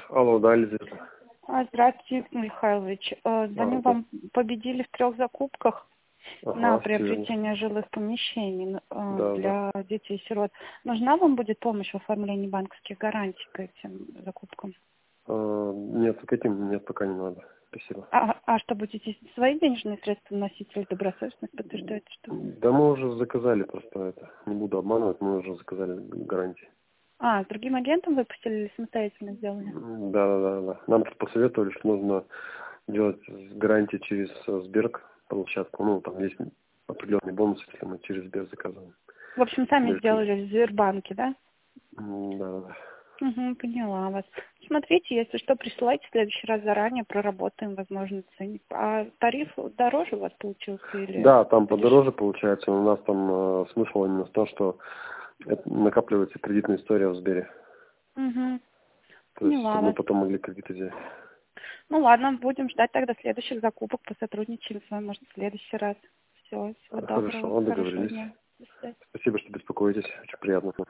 Алло, да, Елизавета. Здравствуйте, Виктор Михайлович. Звоню Да. вам, победили в 3 закупках на Ага, все верно. приобретение жилых помещений Да, да. для детей-сирот. Нужна вам будет помощь в оформлении банковских гарантий к этим закупкам? Нет, к этим нет, пока не надо. Спасибо. А что, будете свои денежные средства вносить или добросовестность подтверждаете, что? Да мы уже заказали просто это. Не буду обманывать, мы уже заказали гарантии. С другим агентом выпустили или самостоятельно сделали? Да. Нам тут посоветовали, что нужно делать гарантии через Сберг площадку. Ну, там есть определенный бонус, если мы через Сбер заказываем. В общем, сами Или сделали в Сбербанке, да? Да. Угу, поняла вас. Смотрите, если что, присылайте в следующий раз заранее, проработаем, возможно, ценник. А тариф дороже у вас получился или? Да, там подороже получается. У нас там смысл именно в том, что накапливается кредитная история в Сбере. Угу, То есть, поняла чтобы мы вас. потом могли кредиты взять. Ну ладно, будем ждать тогда следующих закупок, посотрудничаем с вами, может, в следующий раз. Все, всего доброго, Хорошо, хорошего договорились. дня. До свидания. Спасибо, что беспокоитесь. Очень приятно.